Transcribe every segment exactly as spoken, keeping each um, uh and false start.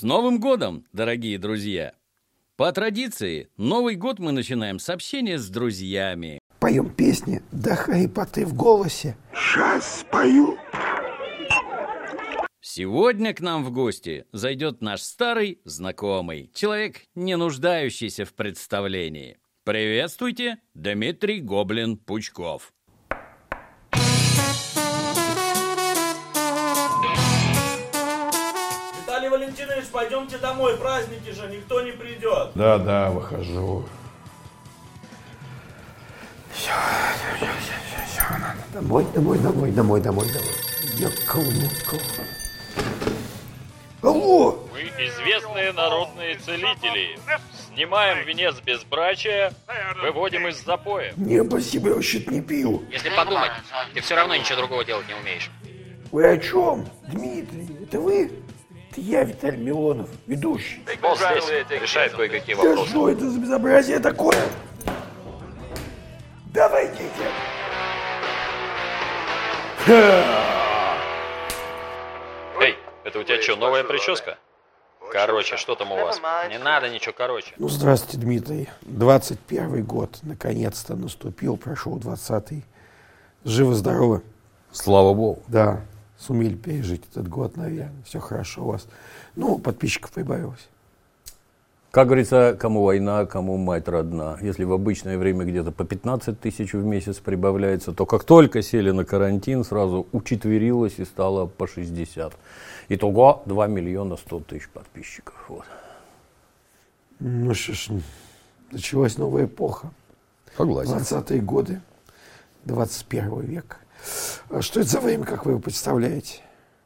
Новым годом, дорогие друзья! По традиции, Новый год мы начинаем с общения с друзьями. Поем песни до хрипоты в голосе. Сейчас спою. Сегодня к нам в гости зайдет наш старый знакомый, человек, не нуждающийся в представлении. Приветствуйте, Дмитрий Гоблин-Пучков. Виталий Валентинович, пойдемте домой, праздники же, никто не придет. Да, да, выхожу. Все, все, все, все, все, надо домой, домой, домой, домой, домой, домой. Ёкал-мукал. Алло! Мы известные народные целители. Снимаем венец безбрачия, выводим из запоя. Не, спасибо, я вообще-то не пью. Если подумать, ты все равно ничего другого делать не умеешь. Вы о чем? Дмитрий, это вы? Это я, Виталий Милонов, ведущий. Босс здесь решает кое-какие Да вопросы. что это за безобразие такое? Давайте. Эй, это у тебя что, новая прическа? Короче, что там у вас? Не надо ничего короче. Ну, здравствуйте, Дмитрий. двадцать первый год наконец-то наступил, прошел двадцатый. Живы-здоровы? Слава Богу. Да, сумели пережить этот год, наверное. Все хорошо у вас. Ну, подписчиков прибавилось. Как говорится, кому война, кому мать родна. Если в обычное время где-то по пятнадцать тысяч в месяц прибавляется, то как только сели на карантин, сразу учетверилось и стало по шестьдесят. Итого два миллиона сто тысяч подписчиков. Вот. Ну что ж, началась новая эпоха. Согласен. двадцатые годы, двадцать первый век. А что это за время, как вы его представляете?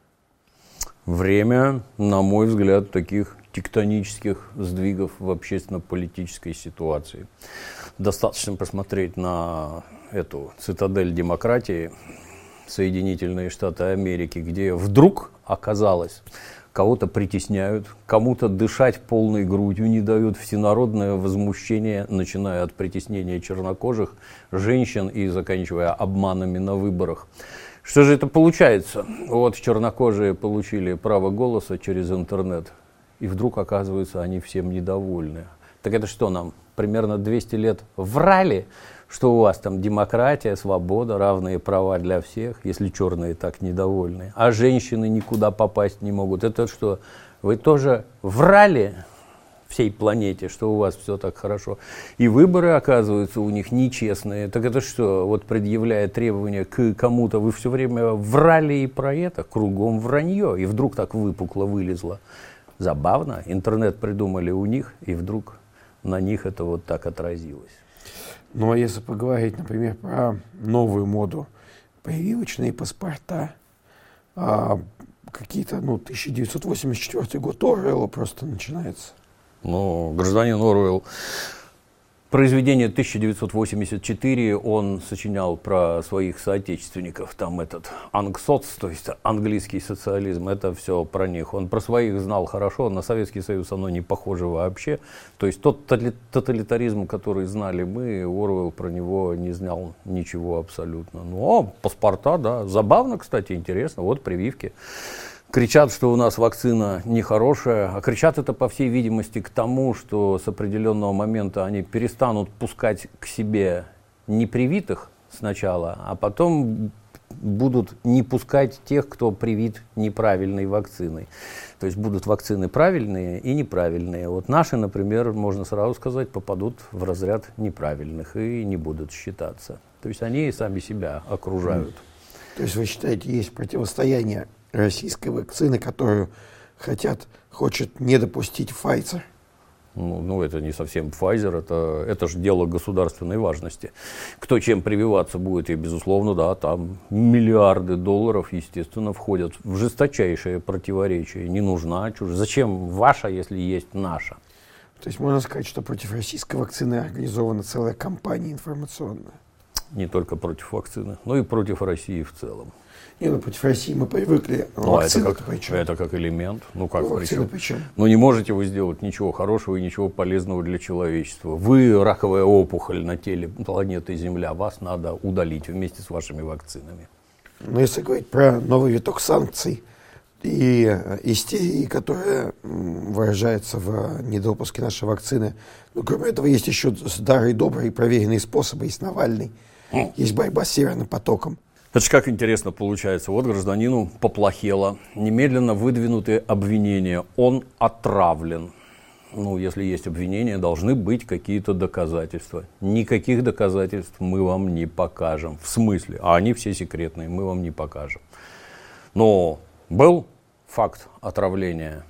Время, на мой взгляд, таких тектонических сдвигов в общественно-политической ситуации. Достаточно посмотреть на эту цитадель демократии, Соединительные Штаты Америки, где вдруг оказалось, кого-то притесняют, кому-то дышать полной грудью не дают, всенародное возмущение, начиная от притеснения чернокожих, женщин и заканчивая обманами на выборах. Что же это получается? Вот чернокожие получили право голоса через интернет, и вдруг, оказывается, они всем недовольны. Так это что нам, примерно двести лет врали, что у вас там демократия, свобода, равные права для всех, если черные так недовольны, а женщины никуда попасть не могут. Это что, вы тоже врали всей планете, что у вас все так хорошо? И выборы, оказываются, у них нечестные. Так это что, вот предъявляя требования к кому-то, вы все время врали и про это, кругом вранье, и вдруг так выпукло вылезло. Забавно, интернет придумали у них, и вдруг на них это вот так отразилось. Ну, а если поговорить, например, про новую моду, прививочные паспорта, а, какие-то, ну, тысяча девятьсот восемьдесят четвёртый год Оруэлла просто начинается. Ну, гражданин Оруэлл. Произведение тысяча девятьсот восемьдесят четыре он сочинял про своих соотечественников. Там этот ангсоц, то есть английский социализм, это все про них. Он про своих знал хорошо, на Советский Союз оно не похоже вообще. То есть тот тоталитаризм, который знали мы, Оруэлл про него не знал ничего абсолютно. Ну, паспорта, да, забавно, кстати, интересно, вот прививки. Кричат, что у нас вакцина нехорошая, а кричат это, по всей видимости, к тому, что с определенного момента они перестанут пускать к себе непривитых сначала, а потом будут не пускать тех, кто привит неправильной вакциной. То есть будут вакцины правильные и неправильные. Вот наши, например, можно сразу сказать, попадут в разряд неправильных и не будут считаться. То есть они сами себя окружают. То есть вы считаете, есть противостояние российской вакцины, которую хотят, хочет не допустить Pfizer? Ну, ну, это не совсем Pfizer, это, это же дело государственной важности. Кто чем прививаться будет, и, безусловно, да, там миллиарды долларов, естественно, входят в жесточайшее противоречие. Не нужна чужая. Зачем ваша, если есть наша? То есть можно сказать, что против российской вакцины организована целая кампания информационная? Не только против вакцины, но и против России в целом. Не, ну против России мы привыкли. Ну, это как, это как элемент. Ну как ну, причем? причем? Ну не можете вы сделать ничего хорошего и ничего полезного для человечества. Вы раковая опухоль на теле планеты Земля. Вас надо удалить вместе с вашими вакцинами. Но если говорить про новый виток санкций, и истерии, которая выражается в недопуске нашей вакцины. Но кроме этого есть еще старые, добрые, проверенные способы. Есть Навальный, есть борьба с Северным потоком. Это же как интересно получается. Вот гражданину поплохело, немедленно выдвинуты обвинения, он отравлен. Ну, если есть обвинения, должны быть какие-то доказательства. Никаких доказательств мы вам не покажем. В смысле? А они все секретные, мы вам не покажем. Но был факт отравления.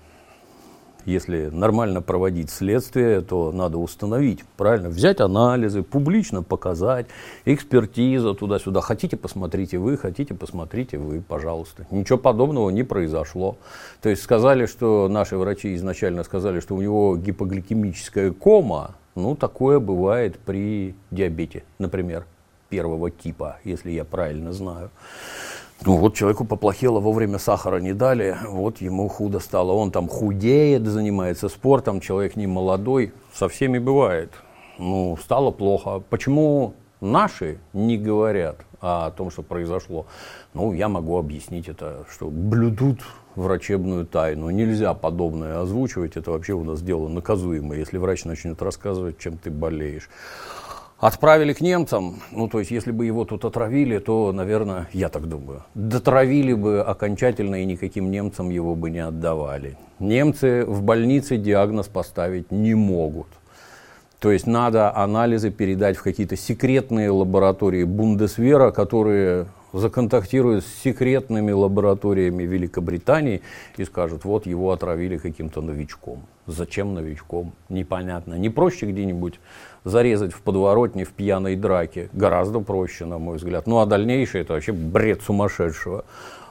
Если нормально проводить следствие, то надо установить, правильно, взять анализы, публично показать, экспертиза туда-сюда. Хотите, посмотрите вы, хотите, посмотрите вы, пожалуйста. Ничего подобного не произошло. То есть сказали, что наши врачи изначально сказали, что у него гипогликемическая кома. Ну, такое бывает при диабете, например, первого типа, если я правильно знаю. Ну вот человеку поплохело, вовремя сахара не дали, вот ему худо стало. Он там худеет, занимается спортом, человек не молодой, со всеми бывает. Ну, стало плохо. Почему наши не говорят о том, что произошло? Ну, я могу объяснить это, что блюдут врачебную тайну. Нельзя подобное озвучивать, это вообще у нас дело наказуемое, если врач начнет рассказывать, чем ты болеешь. Отправили к немцам, ну, то есть, если бы его тут отравили, то, наверное, я так думаю, дотравили бы окончательно и никаким немцам его бы не отдавали. Немцы в больнице диагноз поставить не могут. То есть, надо анализы передать в какие-то секретные лаборатории Бундесвера, которые законтактируют с секретными лабораториями Великобритании и скажут, вот его отравили каким-то новичком. Зачем новичком? Непонятно. Не проще где-нибудь зарезать в подворотне в пьяной драке? Гораздо проще, на мой взгляд. Ну а дальнейшее это вообще бред сумасшедшего.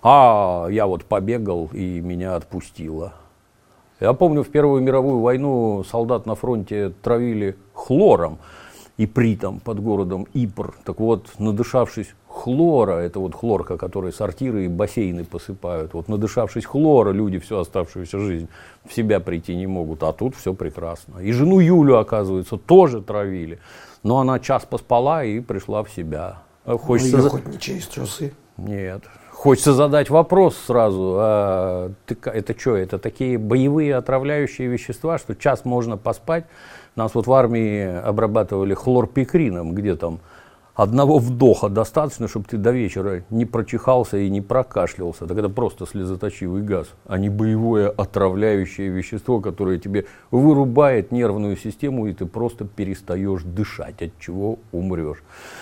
А я вот побегал и меня отпустило. Я помню, в Первую мировую войну солдат на фронте травили хлором, ипритом под городом Ипр. Так вот, надышавшись хлора, это вот хлорка, которой сортиры и бассейны посыпают, вот надышавшись хлора, люди всю оставшуюся жизнь в себя прийти не могут, а тут все прекрасно. И жену Юлю, оказывается, тоже травили, но она час поспала и пришла в себя. Хочется... За... хоть не через трусы? Нет. Хочется задать вопрос сразу, а ты, это что, это такие боевые отравляющие вещества, что час можно поспать? Нас вот в армии обрабатывали хлорпикрином, где там одного вдоха достаточно, чтобы ты до вечера не прочихался и не прокашлялся. Так это просто слезоточивый газ, а не боевое отравляющее вещество, которое тебе вырубает нервную систему, и ты просто перестаешь дышать, от чего умрешь.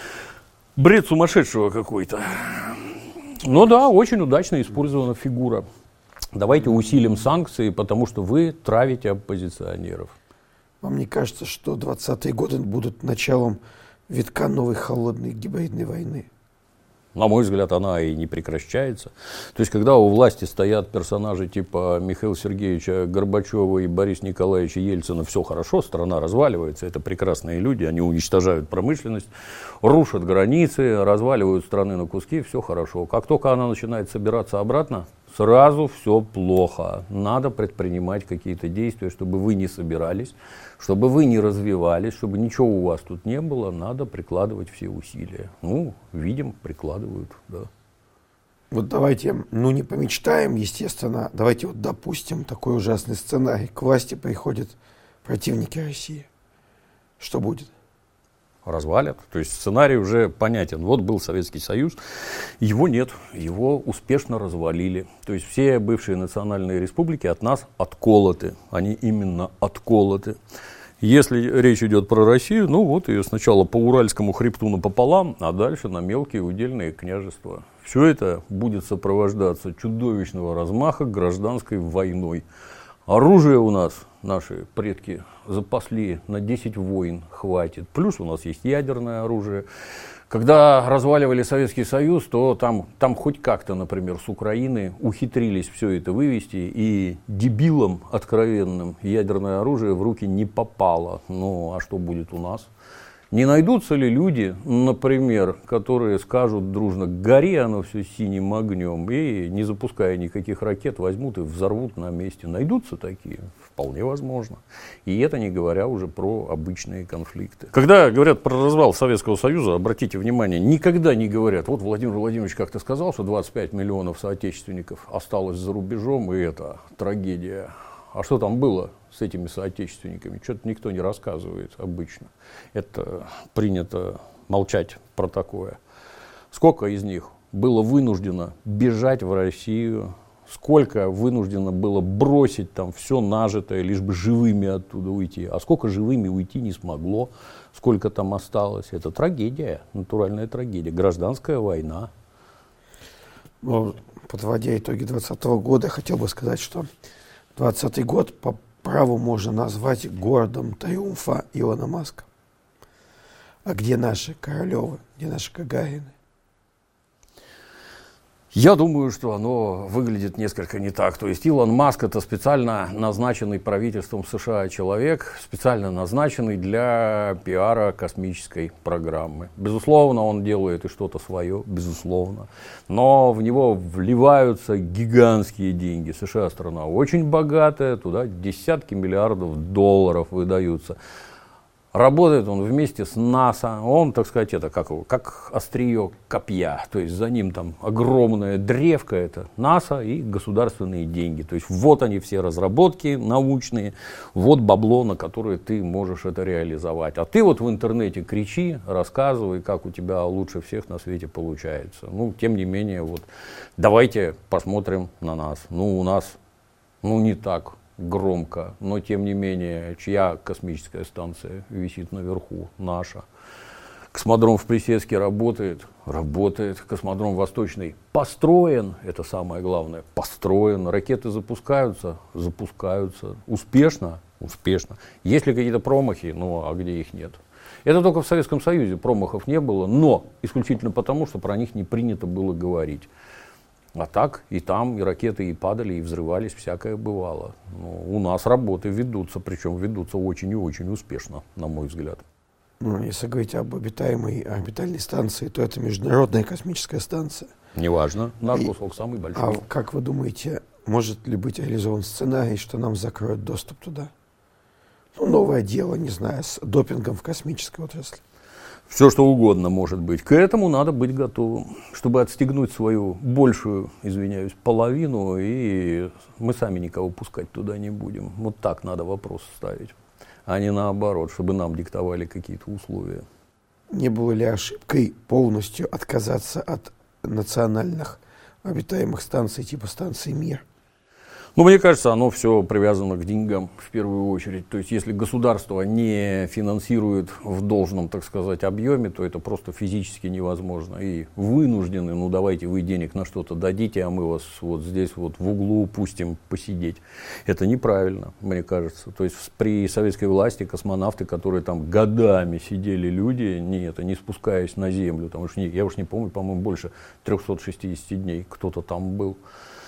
Бред сумасшедшего какой-то. Ну да, очень удачно использована фигура. Давайте усилим санкции, потому что вы травите оппозиционеров. Вам не кажется, что двадцатые годы будут началом витка новой холодной гибридной войны? На мой взгляд, она и не прекращается. То есть, когда у власти стоят персонажи типа Михаила Сергеевича Горбачева и Бориса Николаевича Ельцина, все хорошо, страна разваливается, это прекрасные люди, они уничтожают промышленность, рушат границы, разваливают страны на куски, все хорошо. Как только она начинает собираться обратно, сразу все плохо. Надо предпринимать какие-то действия, чтобы вы не собирались, чтобы вы не развивались, чтобы ничего у вас тут не было, надо прикладывать все усилия. Ну, видим, прикладывают, да. Вот давайте, ну не помечтаем, естественно, давайте вот допустим такой ужасный сценарий. К власти приходят противники России. Что будет? Развалят. То есть сценарий уже понятен. Вот был Советский Союз, его нет, его успешно развалили. То есть все бывшие национальные республики от нас отколоты. Они именно отколоты. Если речь идет про Россию, ну вот ее сначала по Уральскому хребту напополам, а дальше на мелкие удельные княжества. Все это будет сопровождаться чудовищного размаха гражданской войной. Оружие у нас, наши предки запасли на десять войн, хватит. Плюс у нас есть ядерное оружие. Когда разваливали Советский Союз, то там, там хоть как-то, например, с Украины ухитрились все это вывести, и дебилам откровенным ядерное оружие в руки не попало. Ну, а что будет у нас? Не найдутся ли люди, например, которые скажут дружно: гори оно все синим огнем, и, не запуская никаких ракет, возьмут и взорвут на месте? Найдутся такие? Вполне возможно. И это не говоря уже про обычные конфликты. Когда говорят про развал Советского Союза, обратите внимание, никогда не говорят: вот Владимир Владимирович как-то сказал, что двадцать пять миллионов соотечественников осталось за рубежом, и это трагедия. А что там было с этими соотечественниками? Что-то никто не рассказывает обычно. Это принято молчать про такое. Сколько из них было вынуждено бежать в Россию? Сколько вынуждено было бросить там все нажитое, лишь бы живыми оттуда уйти? А сколько живыми уйти не смогло? Сколько там осталось? Это трагедия, натуральная трагедия, гражданская война. Ну, подводя итоги двадцатого года, хотел бы сказать, что двадцатый год по праву можно назвать годом триумфа Илона Маска. А где наши Королевы, где наши Гагарины? Я думаю, что оно выглядит несколько не так. То есть Илон Маск — это специально назначенный правительством США человек, специально назначенный для пиара космической программы. Безусловно, он делает и что-то свое, безусловно. Но в него вливаются гигантские деньги. США страна очень богатая, туда десятки миллиардов долларов выдаются. Работает он вместе с НАСА, он, так сказать, это как, как острие копья, то есть за ним там огромная древка, это НАСА и государственные деньги. То есть вот они все разработки научные, вот бабло, на которое ты можешь это реализовать. А ты вот в интернете кричи, рассказывай, как у тебя лучше всех на свете получается. Ну, тем не менее, вот давайте посмотрим на нас. Ну, у нас, ну, не так громко, но тем не менее, чья космическая станция висит наверху? Наша. Космодром в Плесецке работает? Работает. Космодром Восточный построен, это самое главное, построен. Ракеты запускаются? Запускаются. Успешно? Успешно. Есть ли какие-то промахи? Ну, а где их нет? Это только в Советском Союзе промахов не было, но исключительно потому, что про них не принято было говорить. А так и там и ракеты и падали, и взрывались, всякое бывало. Ну, у нас работы ведутся, причем ведутся очень и очень успешно, на мой взгляд. Ну, если говорить об обитаемой орбитальной станции, то это Международная космическая станция. Неважно, наш И, кусок самый большой. А как вы думаете, может ли быть реализован сценарий, что нам закроют доступ туда? Ну, новое дело, не знаю, с допингом в космической отрасли. Все, что угодно может быть. К этому надо быть готовым, чтобы отстегнуть свою большую, извиняюсь, половину, и мы сами никого пускать туда не будем. Вот так надо вопрос ставить, а не наоборот, чтобы нам диктовали какие-то условия. Не было ли ошибкой полностью отказаться от национальных обитаемых станций типа станции «Мир»? Ну, мне кажется, оно все привязано к деньгам в первую очередь. То есть, если государство не финансирует в должном, так сказать, объеме, то это просто физически невозможно. И вынуждены, ну, давайте вы денег на что-то дадите, а мы вас вот здесь вот в углу пустим посидеть. Это неправильно, мне кажется. То есть, при советской власти космонавты, которые там годами сидели люди, не, это, не спускаясь на землю, там, уж не, я уж не помню, по-моему, больше трехсот шестидесяти дней кто-то там был.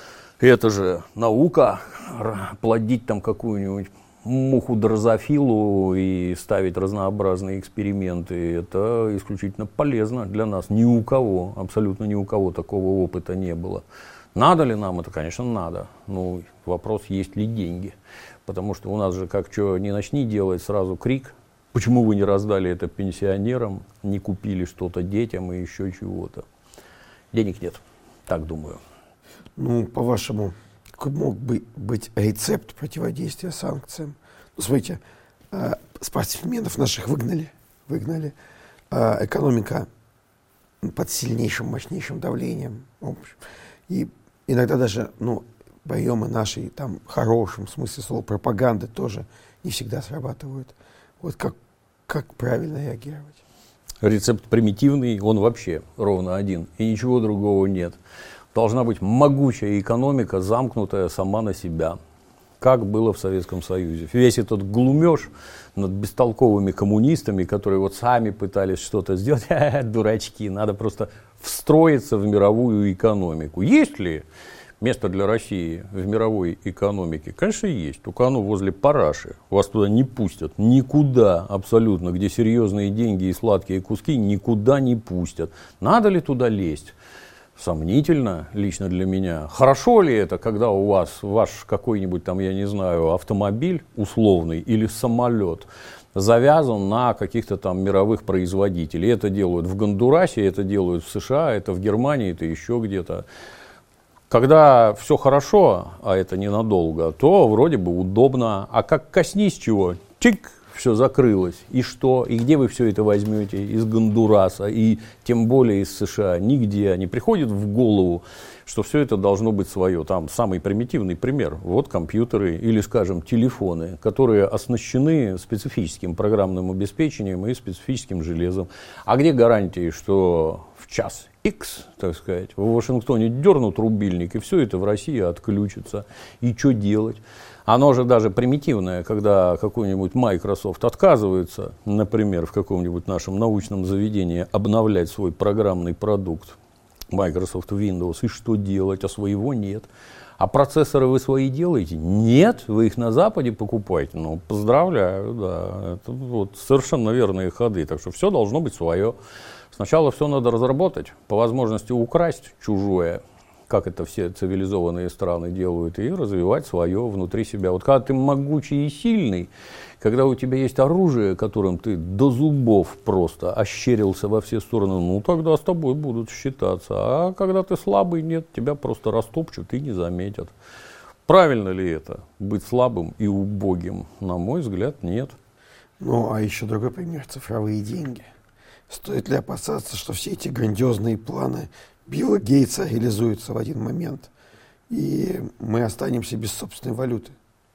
Это же наука, плодить там какую-нибудь муху дрозофилу и ставить разнообразные эксперименты, это исключительно полезно для нас. Ни у кого, абсолютно ни у кого такого опыта не было. Надо ли нам это? Конечно, надо. Ну, вопрос, есть ли деньги. Потому что у нас же, как что не начни делать, сразу крик. Почему вы не раздали это пенсионерам, не купили что-то детям и еще чего-то? Денег нет, так думаю. Ну, по-вашему, какой мог бы быть рецепт противодействия санкциям? Ну, смотрите, э, спортсменов наших выгнали, выгнали. Э, экономика под сильнейшим, мощнейшим давлением. В общем. И иногда даже, ну, приемы нашей, там, хорошем смысле слова, пропаганды тоже не всегда срабатывают. Вот как, как правильно реагировать? Рецепт примитивный, он вообще ровно один, и ничего другого нет. Должна быть могучая экономика, замкнутая сама на себя, как было в Советском Союзе. Весь этот глумеж над бестолковыми коммунистами, которые вот сами пытались что-то сделать, дурачки, надо просто встроиться в мировую экономику. Есть ли место для России в мировой экономике, конечно, есть. Только оно возле параши. Вас туда не пустят. Никуда абсолютно, где серьезные деньги и сладкие куски, никуда не пустят. Надо ли туда лезть? Сомнительно лично для меня. Хорошо ли это, когда у вас ваш какой-нибудь там, я не знаю, автомобиль условный или самолет завязан на каких-то там мировых производителей. Это делают в Гондурасе, это делают в США, это в Германии, это еще где-то. Когда все хорошо, а это ненадолго, то вроде бы удобно. А как коснись чего, чик, все закрылось. И что? И где вы все это возьмете? Из Гондураса и тем более из США? Нигде. Не приходит в голову, что все это должно быть свое. Там самый примитивный пример. Вот компьютеры или, скажем, телефоны, которые оснащены специфическим программным обеспечением и специфическим железом. А где гарантии, что в час X, так сказать, в Вашингтоне дернут рубильник, и все это в России отключится. И что делать? Оно же даже примитивное, когда какой-нибудь Microsoft отказывается, например, в каком-нибудь нашем научном заведении обновлять свой программный продукт, Microsoft Windows, и что делать, а своего нет. А процессоры вы свои делаете? Нет, вы их на Западе покупаете. Ну, поздравляю, да, это вот совершенно верные ходы, так что все должно быть свое. Сначала все надо разработать, по возможности украсть чужое, как это все цивилизованные страны делают, и развивать свое внутри себя. Вот когда ты могучий и сильный, когда у тебя есть оружие, которым ты до зубов просто ощерился во все стороны, ну тогда с тобой будут считаться. А когда ты слабый, нет, тебя просто растопчут и не заметят. Правильно ли это, быть слабым и убогим? На мой взгляд, нет. Ну, а еще другой пример – цифровые деньги. Стоит ли опасаться, что все эти грандиозные планы Билла Гейтса реализуются в один момент, и мы останемся без собственной валюты?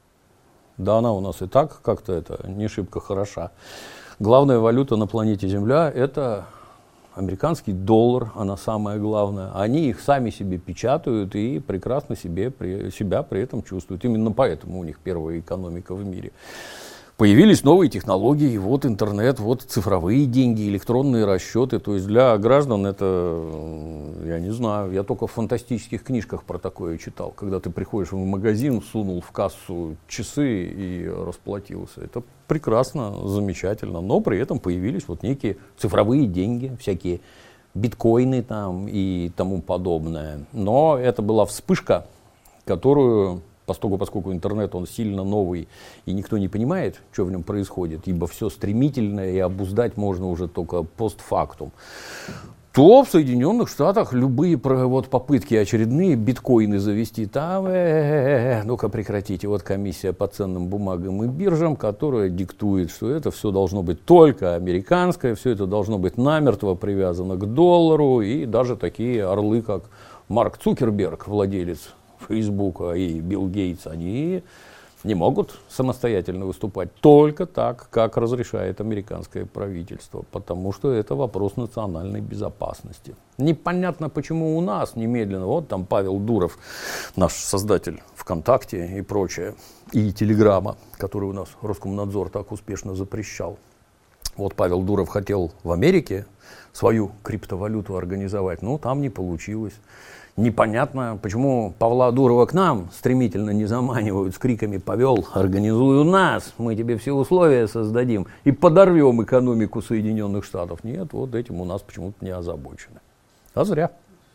Да она у нас и так как-то это не шибко хороша. Главная валюта на планете Земля – это американский доллар, она самая главная. Они их сами себе печатают и прекрасно себе, при, себя при этом чувствуют. Именно поэтому у них первая экономика в мире. Появились новые технологии, вот интернет, вот цифровые деньги, электронные расчеты. То есть для граждан это, я не знаю, я только в фантастических книжках про такое читал. Когда ты приходишь в магазин, сунул в кассу часы и расплатился. Это прекрасно, замечательно. Но при этом появились вот некие цифровые деньги, всякие биткоины там и тому подобное. Но это была вспышка, которую... Поскольку, поскольку интернет, он сильно новый, и никто не понимает, что в нем происходит, ибо все стремительное, и обуздать можно уже только постфактум, то в Соединенных Штатах любые вот, попытки очередные биткоины завести, там, э-э-э, ну-ка прекратите, вот комиссия по ценным бумагам и биржам, которая диктует, что это все должно быть только американское, все это должно быть намертво привязано к доллару, и даже такие орлы, как Марк Цукерберг, владелец Фейсбука и Билл Гейтс, они не могут самостоятельно выступать только так, как разрешает американское правительство, потому что это вопрос национальной безопасности. Непонятно, почему у нас немедленно, вот там Павел Дуров, наш создатель ВКонтакте и прочее, и Телеграма, который у нас Роскомнадзор так успешно запрещал. Вот Павел Дуров хотел в Америке свою криптовалюту организовать, но там не получилось. Непонятно, почему Павла Дурова к нам стремительно не заманивают с криками «Павел, организуй у нас, мы тебе все условия создадим и подорвем экономику Соединенных Штатов». Нет, вот этим у нас почему-то не озабочены. А зря.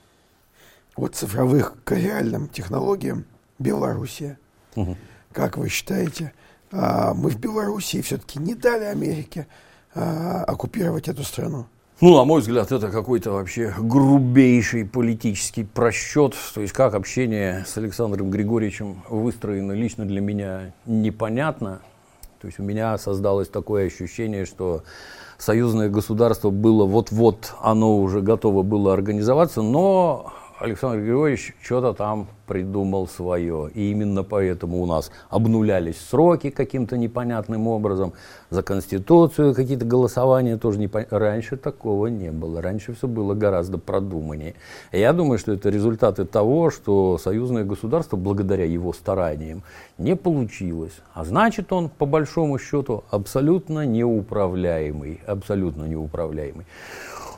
От цифровых к реальным технологиям Белоруссия. Угу. Как вы считаете, мы в Белоруссии все-таки не дали Америке оккупировать эту страну? Ну, на мой взгляд, это какой-то вообще грубейший политический просчет. То есть, как общение с Александром Григорьевичем выстроено лично для меня непонятно. То есть, у меня создалось такое ощущение, что союзное государство было вот-вот, оно уже готово было организоваться, но Александр Григорьевич что-то там придумал свое. И именно поэтому у нас обнулялись сроки каким-то непонятным образом. За Конституцию какие-то голосования тоже непонятно. Раньше такого не было. Раньше все было гораздо продуманнее. И я думаю, что это результаты того, что союзное государство, благодаря его стараниям, не получилось. А значит, он, по большому счету, абсолютно неуправляемый. Абсолютно неуправляемый.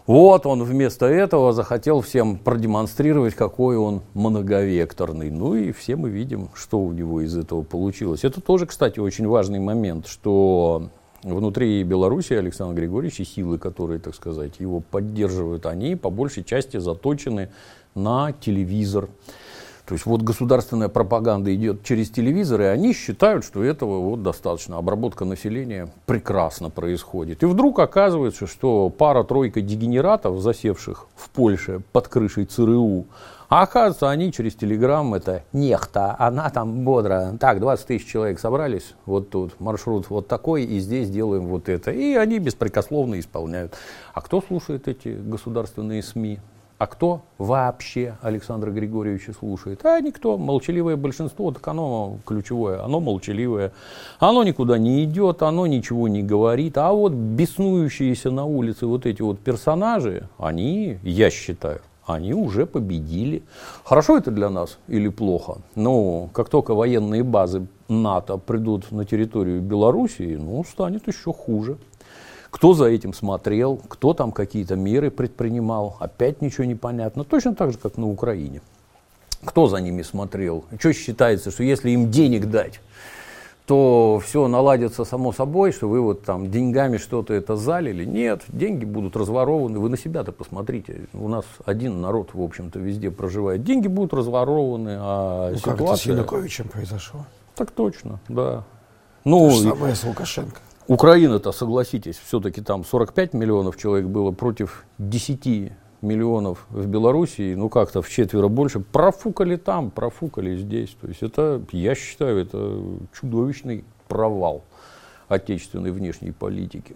Вот он вместо этого захотел всем продемонстрировать, какой он многовекторный. Ну и все мы видим, что у него из этого получилось. Это тоже, кстати, очень важный момент, что внутри Беларуси Александр Григорьевич и силы, которые, так сказать, его поддерживают, они по большей части заточены на телевизор. То есть вот государственная пропаганда идет через телевизор, и они считают, что этого вот достаточно. Обработка населения прекрасно происходит. И вдруг оказывается, что пара-тройка дегенератов, засевших в Польше под крышей ЦРУ, а оказывается, они через телеграм, это нехта, она там бодро, так, двадцать тысяч человек собрались, вот тут маршрут вот такой, и здесь делаем вот это. И они беспрекословно исполняют. А кто слушает эти государственные СМИ? А кто вообще Александра Григорьевича слушает? А никто. Молчаливое большинство, так оно ключевое, оно молчаливое. Оно никуда не идет, оно ничего не говорит. А вот беснующиеся на улице вот эти вот персонажи, они, я считаю, они уже победили. Хорошо это для нас или плохо? Ну, как только военные базы НАТО придут на территорию Белоруссии, ну, станет еще хуже. Кто за этим смотрел, кто там какие-то меры предпринимал, опять ничего не понятно. Точно так же, как на Украине. Кто за ними смотрел? Что считается, что если им денег дать, то все наладится само собой, что вы вот там деньгами что-то это залили? Нет, деньги будут разворованы. Вы на себя-то посмотрите. У нас один народ, в общем-то, везде проживает. Деньги будут разворованы, а ну, ситуация... как это с Януковичем произошло? Так точно, да. Ну, то же самое с Лукашенко. Украина-то, согласитесь, все-таки там сорок пять миллионов человек было против десяти миллионов в Белоруссии, ну как-то вчетверо больше. Профукали там, профукали здесь. То есть это, я считаю, это чудовищный провал отечественной внешней политики.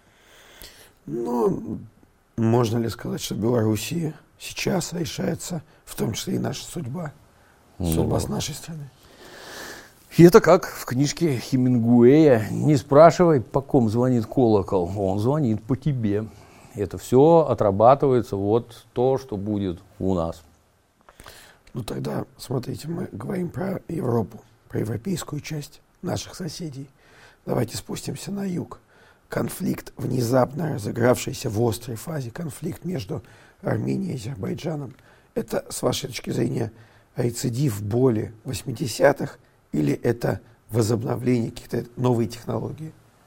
Ну, можно ли сказать, что в Белоруссии сейчас решается, в том числе и наша судьба, судьба ну, с нашей страны? И это как в книжке Хемингуэя. Не спрашивай, по ком звонит колокол, он звонит по тебе. Это все отрабатывается, вот то, что будет у нас. Ну тогда, смотрите, мы говорим про Европу, про европейскую часть наших соседей. Давайте спустимся на юг. Конфликт, внезапно разыгравшийся в острой фазе, конфликт между Арменией и Азербайджаном. Это, с вашей точки зрения, рецидив боли восьмидесятых, или это возобновление каких-то новых технологий?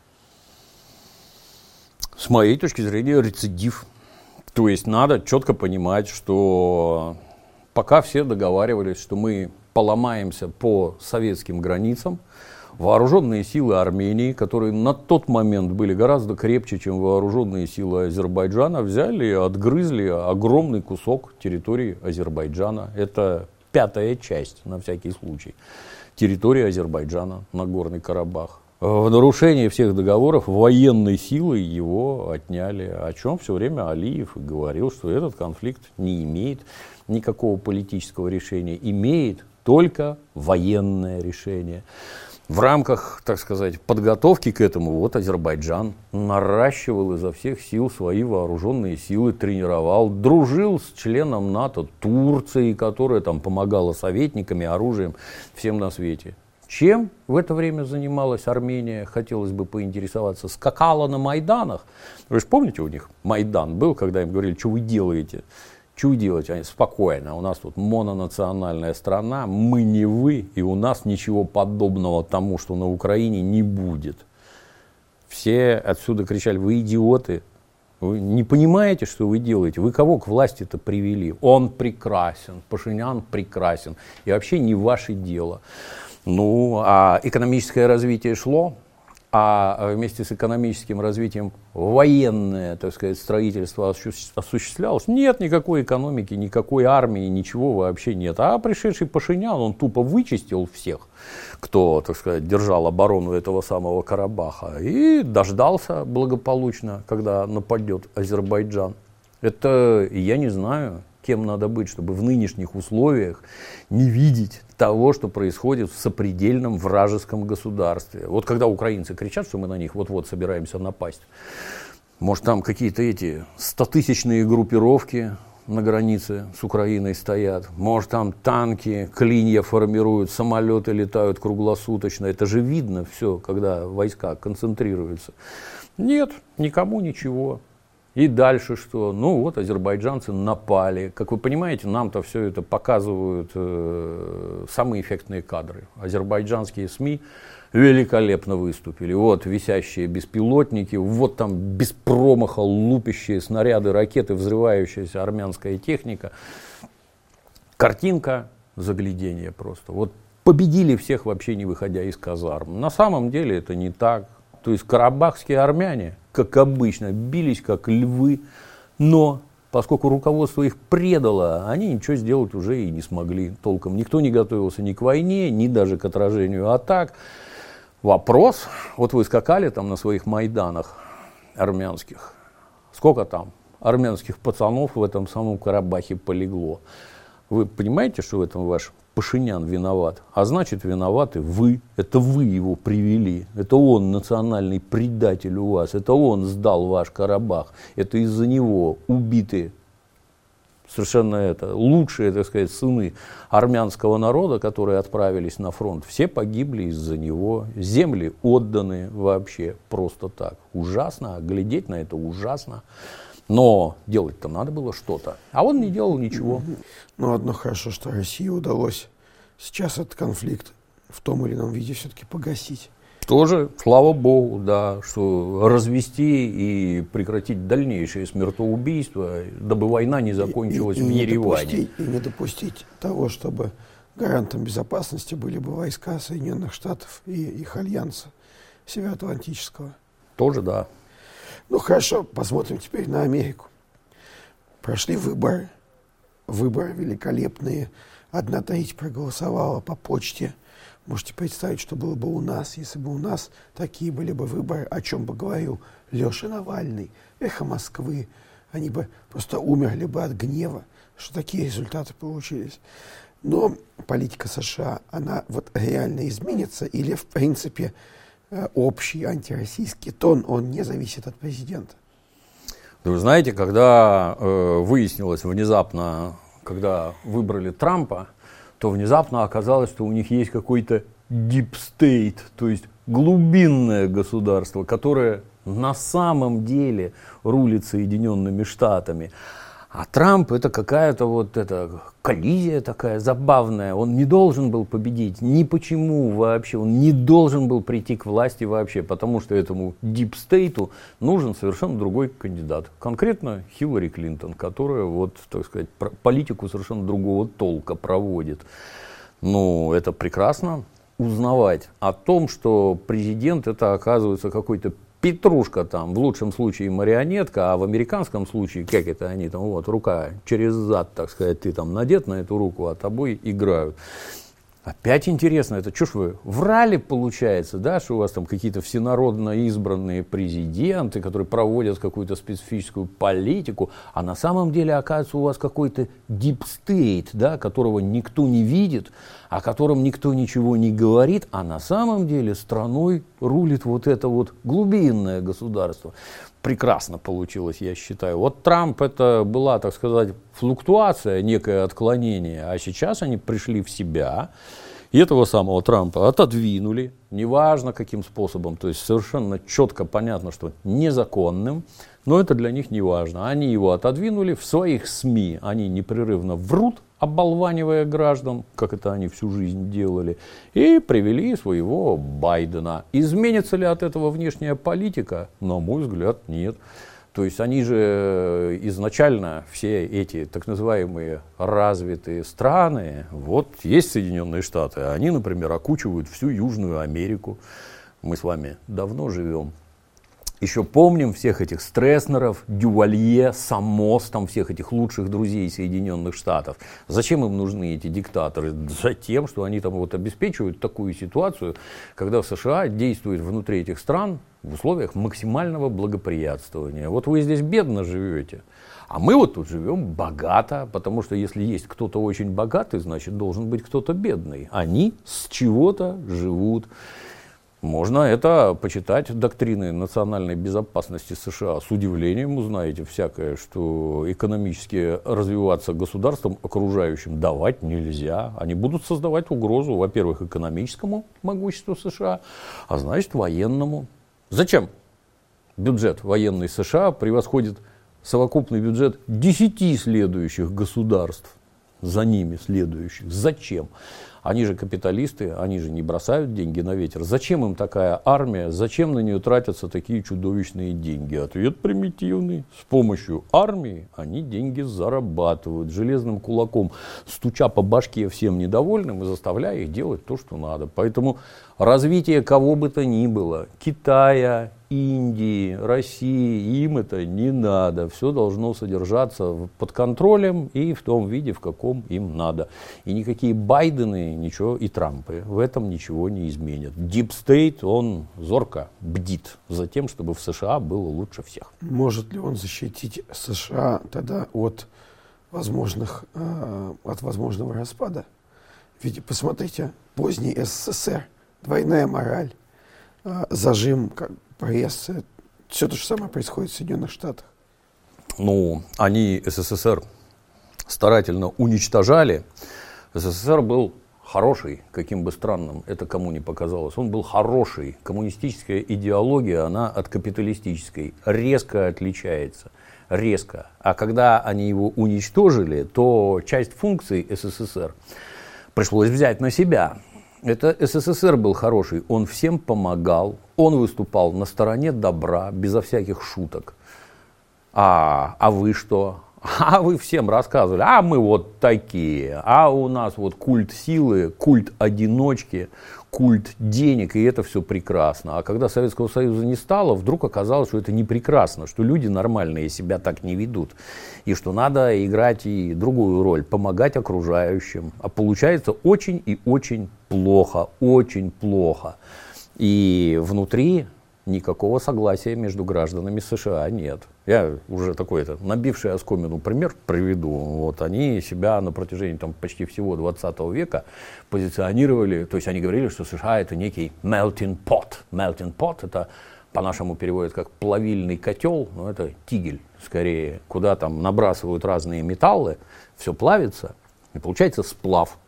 С моей точки зрения, рецидив. То есть надо четко понимать, что пока все договаривались, что мы поломаемся по советским границам, вооруженные силы Армении, которые на тот момент были гораздо крепче, чем вооруженные силы Азербайджана, взяли и отгрызли огромный кусок территории Азербайджана. Это пятая часть, на всякий случай. Территория Азербайджана, Нагорный Карабах. В нарушении всех договоров военной силой его отняли, о чем все время Алиев и говорил, что этот конфликт не имеет никакого политического решения, имеет только военное решение. В рамках, так сказать, подготовки к этому вот Азербайджан наращивал изо всех сил свои вооруженные силы, тренировал, дружил с членом НАТО Турцией, которая там помогала советниками, оружием, всем на свете. Чем в это время занималась Армения, хотелось бы поинтересоваться, скакала на Майданах. Вы же помните, у них Майдан был, когда им говорили, что вы делаете? Что вы делаете? Они спокойно, у нас тут мононациональная страна, мы не вы, и у нас ничего подобного тому, что на Украине, не будет. Все отсюда кричали, вы идиоты, вы не понимаете, что вы делаете, вы кого к власти-то привели? Он прекрасен, Пашинян прекрасен, и вообще не ваше дело. Ну, а экономическое развитие шло, а вместе с экономическим развитием военное, так сказать, строительство осуществлялось. Нет никакой экономики, никакой армии, ничего вообще нет. А пришедший Пашинян, он тупо вычистил всех, кто, так сказать, держал оборону этого самого Карабаха, и дождался благополучно, когда нападет Азербайджан. Это, я не знаю, кем надо быть, чтобы в нынешних условиях не видеть того, что происходит в сопредельном вражеском государстве. Вот когда украинцы кричат, что мы на них вот-вот собираемся напасть, может там какие-то эти стотысячные группировки на границе с Украиной стоят, может там танки, клинья формируют, самолеты летают круглосуточно, это же видно все, когда войска концентрируются. Нет, никому ничего. И дальше что? Ну вот азербайджанцы напали. Как вы понимаете, нам-то все это показывают э, самые эффектные кадры. Азербайджанские СМИ великолепно выступили. Вот висящие беспилотники, вот там без промаха лупящие снаряды, ракеты, взрывающаяся армянская техника. Картинка загляденье просто. Вот победили всех вообще не выходя из казарм. На самом деле это не так. То есть карабахские армяне, как обычно, бились как львы, но поскольку руководство их предало, они ничего сделать уже и не смогли толком. Никто не готовился ни к войне, ни даже к отражению атак. Вопрос, вот вы скакали там на своих майданах армянских, сколько там армянских пацанов в этом самом Карабахе полегло? Вы понимаете, что в этом ваш Пашинян виноват? А значит, виноваты вы. Это вы его привели. Это он национальный предатель у вас. Это он сдал ваш Карабах. Это из-за него убиты совершенно это, лучшие, так сказать, сыны армянского народа, которые отправились на фронт. Все погибли из-за него. Земли отданы вообще просто так. Ужасно. Глядеть на это ужасно. Но делать-то надо было что-то. А он не делал ничего. Ну, одно хорошо, что России удалось сейчас этот конфликт в том или ином виде все-таки погасить. Тоже, слава богу, да, что развести и прекратить дальнейшее смертоубийство, дабы война не закончилась и, и, в и Ереване. И не допустить того, чтобы гарантом безопасности были бы войска Соединенных Штатов и их альянса Североатлантического. Тоже, да. Ну хорошо, посмотрим теперь на Америку. Прошли выборы. Выборы великолепные. Одна треть проголосовала по почте. Можете представить, что было бы у нас, если бы у нас такие были бы выборы, о чем бы говорил Леша Навальный, Эхо Москвы. Они бы просто умерли бы от гнева, что такие результаты получились. Но политика США, она вот реально изменится или в принципе общий антироссийский тон, он не зависит от президента? Вы знаете, когда э, выяснилось внезапно, когда выбрали Трампа, то внезапно оказалось, что у них есть какой-то deep state, то есть глубинное государство, которое на самом деле рулит Соединенными Штатами. А Трамп это какая-то вот эта коллизия такая забавная. Он не должен был победить ни почему вообще. Он не должен был прийти к власти вообще, потому что этому дипстейту нужен совершенно другой кандидат. Конкретно Хиллари Клинтон, которая вот, так сказать, политику совершенно другого толка проводит. Ну, это прекрасно узнавать о том, что президент это оказывается какой-то петрушка там, в лучшем случае марионетка, а в американском случае, как это они там, вот, рука через зад, так сказать, ты там надет на эту руку, а тобой играют. Опять интересно, это что ж вы врали, получается, да, что у вас там какие-то всенародно избранные президенты, которые проводят какую-то специфическую политику, а на самом деле, оказывается, у вас какой-то deep state, да, которого никто не видит, о котором никто ничего не говорит, а на самом деле страной рулит вот это вот глубинное государство. Прекрасно получилось, я считаю. Вот Трамп это была, так сказать, флуктуация, некое отклонение, а сейчас они пришли в себя, и этого самого Трампа отодвинули, неважно каким способом, то есть совершенно четко понятно, что незаконным, но это для них не важно. Они его отодвинули, в своих СМИ они непрерывно врут, оболванивая граждан, как это они всю жизнь делали, и привели своего Байдена. Изменится ли от этого внешняя политика? На мой взгляд, нет. То есть они же изначально, все эти так называемые развитые страны, вот есть Соединенные Штаты, они, например, окучивают всю Южную Америку. Мы с вами давно живем. Еще помним всех этих Стресснеров, Дювалье, Самос, там всех этих лучших друзей Соединенных Штатов. Зачем им нужны эти диктаторы? Затем, что они там вот обеспечивают такую ситуацию, когда в США действует внутри этих стран в условиях максимального благоприятствования. Вот вы здесь бедно живете, а мы вот тут живем богато, потому что если есть кто-то очень богатый, значит должен быть кто-то бедный. Они с чего-то живут. Можно это почитать доктрины национальной безопасности США. С удивлением узнаете всякое, что экономически развиваться государствам окружающим давать нельзя. Они будут создавать угрозу, во-первых, экономическому могуществу США, а значит военному. Зачем бюджет военный США превосходит совокупный бюджет десяти следующих государств, за ними следующих. Зачем? Они же капиталисты, они же не бросают деньги на ветер. Зачем им такая армия? Зачем на нее тратятся такие чудовищные деньги? Ответ примитивный. С помощью армии они деньги зарабатывают. Железным кулаком, стуча по башке всем недовольным и заставляя их делать то, что надо. Поэтому развитие кого бы то ни было, Китая, Индии, России, им это не надо. Все должно содержаться под контролем и в том виде, в каком им надо. И никакие Байдены ничего, и Трампы в этом ничего не изменят. Deep State, он зорко бдит за тем, чтобы в США было лучше всех. Может ли он защитить США тогда от возможных, э, от возможного распада? Ведь посмотрите, поздний СССР, двойная мораль, э, зажим, как пресса, все то же самое происходит в Соединенных Штатах. Ну, они СССР старательно уничтожали. СССР был хороший, каким бы странным это кому ни показалось. Он был хороший. Коммунистическая идеология, она от капиталистической резко отличается. Резко. А когда они его уничтожили, то часть функций СССР пришлось взять на себя. Это СССР был хороший, он всем помогал, он выступал на стороне добра, безо всяких шуток. А, а вы что? А вы всем рассказывали, а мы вот такие, а у нас вот культ силы, культ одиночки, культ денег, и это все прекрасно. А когда Советского Союза не стало, вдруг оказалось, что это не прекрасно, что люди нормальные себя так не ведут, и что надо играть и другую роль, помогать окружающим. А получается очень и очень плохо, очень плохо. И внутри никакого согласия между гражданами США нет. Я уже такой это, набивший оскомину пример приведу. Вот, они себя на протяжении там, почти всего двадцатого века позиционировали, то есть они говорили, что США это некий melting pot. Melting pot это по-нашему переводят как плавильный котел, но это тигель скорее, куда там набрасывают разные металлы, все плавится и получается сплав.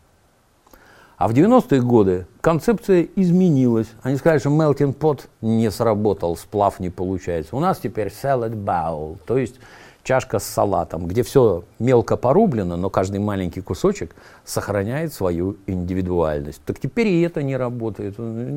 А в девяностые годы концепция изменилась. Они сказали, что melting pot не сработал, сплав не получается. У нас теперь salad bowl, то есть чашка с салатом, где все мелко порублено, но каждый маленький кусочек сохраняет свою индивидуальность. Так теперь и это не работает.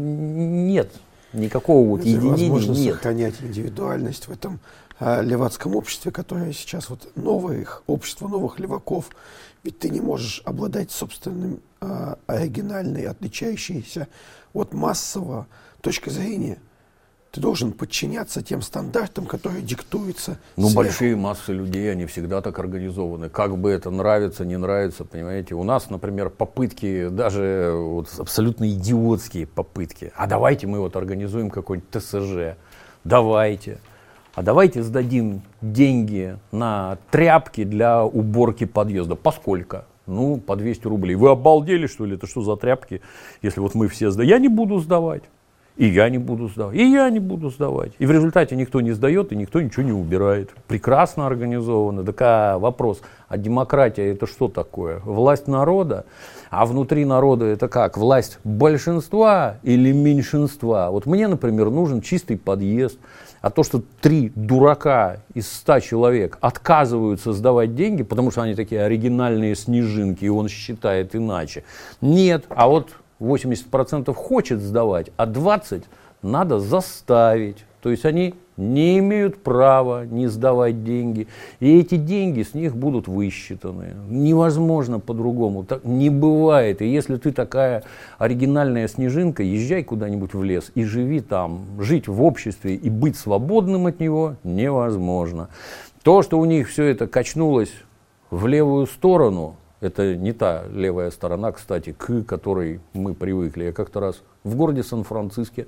Нет никакого вот единения. Невозможно нет. сохранять индивидуальность в этом э, левацком обществе, которое сейчас вот новое их, общество новых леваков. Ведь ты не можешь обладать собственным э, оригинальной, отличающейся от массового точки зрения. Ты должен подчиняться тем стандартам, которые диктуются Ну, сверху. большие массы людей, они всегда так организованы. Как бы это нравится, не нравится, понимаете. У нас, например, попытки, даже вот, абсолютно идиотские попытки. А давайте мы вот организуем какой-нибудь ТСЖ. Давайте. А давайте сдадим деньги на тряпки для уборки подъезда. Поскольку? Ну, по двести рублей. Вы обалдели, что ли? Это что за тряпки, если вот мы все сдаем? Я не буду сдавать. И я не буду сдавать. И я не буду сдавать. И в результате никто не сдает, и никто ничего не убирает. Прекрасно организовано. Так а вопрос, а демократия это что такое? Власть народа? А внутри народа это как? Власть большинства или меньшинства? Вот мне, например, нужен чистый подъезд. А то, что три дурака из ста человек отказываются сдавать деньги, потому что они такие оригинальные снежинки, и он считает иначе. Нет, а вот восемьдесят процентов хочет сдавать, а двадцать процентов надо заставить. То есть они не имеют права не сдавать деньги. И эти деньги с них будут высчитаны. Невозможно по-другому. Так не бывает. И если ты такая оригинальная снежинка, езжай куда-нибудь в лес и живи там. Жить в обществе и быть свободным от него невозможно. То, что у них все это качнулось в левую сторону, это не та левая сторона, кстати, к которой мы привыкли. Я как-то раз в городе Сан-Франциско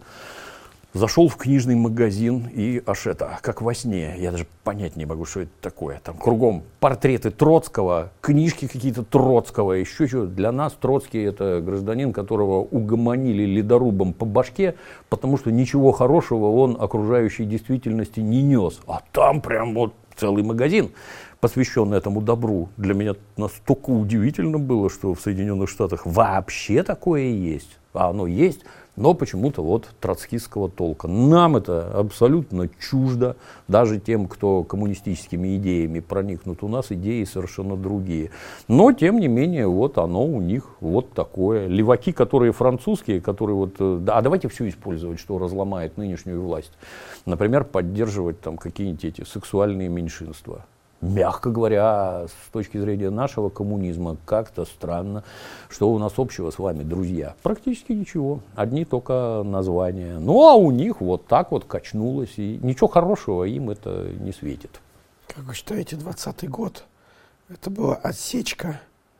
зашел в книжный магазин и аж это, как во сне, я даже понять не могу, что это такое. Там кругом портреты Троцкого, книжки какие-то Троцкого, еще что. Для нас Троцкий это гражданин, которого угомонили ледорубом по башке, потому что ничего хорошего он окружающей действительности не нес. А там прям вот целый магазин, посвященный этому добру. Для меня настолько удивительно было, что в Соединенных Штатах вообще такое есть. А оно есть. но почему-то вот троцкистского толка. Нам это абсолютно чуждо, даже тем, кто коммунистическими идеями проникнут. У нас идеи совершенно другие. Но, тем не менее, вот оно у них вот такое. Леваки, которые французские, которые вот, а давайте все использовать, что разломает нынешнюю власть. Например, поддерживать там какие-нибудь эти сексуальные меньшинства. Мягко говоря, с точки зрения нашего коммунизма, как-то странно, что у нас общего с вами, друзья. Практически ничего, одни только названия. Ну, а у них вот так вот качнулось, и ничего хорошего им это не светит. Как вы считаете, двадцатый год, это была отсечка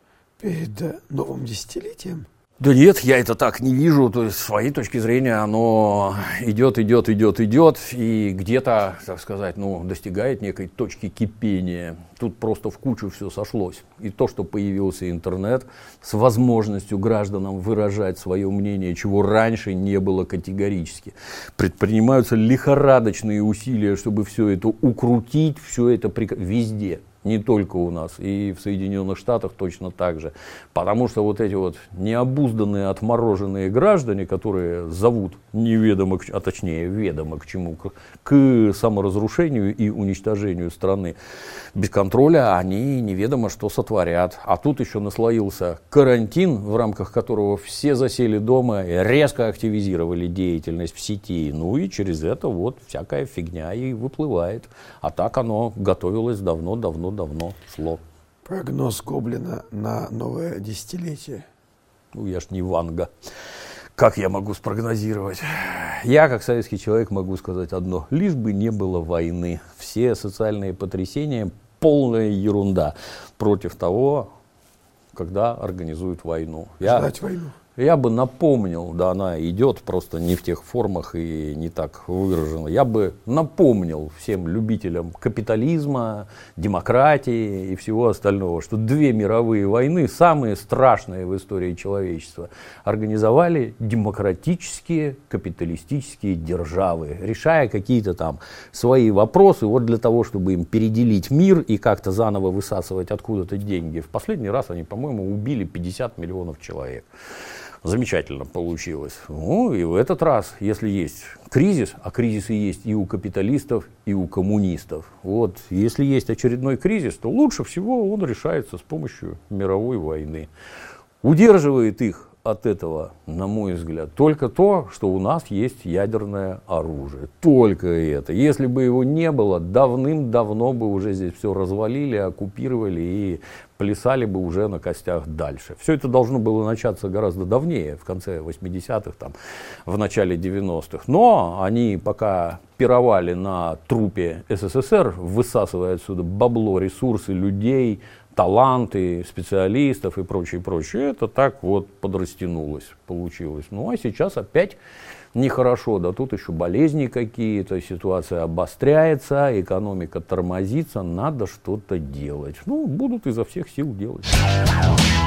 перед новым десятилетием? Да нет, я это так не вижу. То есть, с своей точки зрения, оно идет, идет, идет, идет, и где-то, так сказать, ну, достигает некой точки кипения. Тут просто в кучу все сошлось. И то, что появился интернет с возможностью гражданам выражать свое мнение, чего раньше не было категорически. Предпринимаются лихорадочные усилия, чтобы все это укрутить, все это прик... везде. Не только у нас, и в Соединенных Штатах точно так же. Потому что вот эти вот необузданные, отмороженные граждане, которые зовут неведомо, а точнее ведомо к чему, к, к саморазрушению и уничтожению страны, без контроля они неведомо что сотворят. А тут еще наслоился карантин, в рамках которого все засели дома и резко активизировали деятельность в сети. Ну и через это вот всякая фигня и выплывает. А так оно готовилось давно-давно. давно шло. Прогноз Гоблина на новое десятилетие. Ну, я ж не Ванга. Как я могу спрогнозировать? Я, как советский человек, могу сказать одно. Лишь бы не было войны. Все социальные потрясения – полная ерунда против того, когда организуют войну. Ждать я... войну. Я бы напомнил, да, она идет, просто не в тех формах и не так выражена. Я бы напомнил всем любителям капитализма, демократии и всего остального, что две мировые войны, самые страшные в истории человечества, организовали демократические капиталистические державы, решая какие-то там свои вопросы, вот для того, чтобы им переделить мир и как-то заново высасывать откуда-то деньги. В последний раз они, по-моему, убили пятьдесят миллионов человек. Замечательно получилось. Ну и в этот раз, если есть кризис, а кризисы есть и у капиталистов, и у коммунистов, вот, если есть очередной кризис, то лучше всего он решается с помощью мировой войны. Удерживает их от этого, на мой взгляд, только то, что у нас есть ядерное оружие. Только это. Если бы его не было, давным-давно бы уже здесь все развалили, оккупировали и плясали бы уже на костях дальше. Все это должно было начаться гораздо давнее, в конце восьмидесятых, там, в начале девяностых. Но они пока пировали на трупе СССР, высасывая отсюда бабло, ресурсы, людей, таланты, специалистов и прочее, прочее, это так вот подрастянулось, получилось. Ну а сейчас опять нехорошо, да тут еще болезни какие-то, ситуация обостряется, экономика тормозится, надо что-то делать. Ну, будут изо всех сил делать.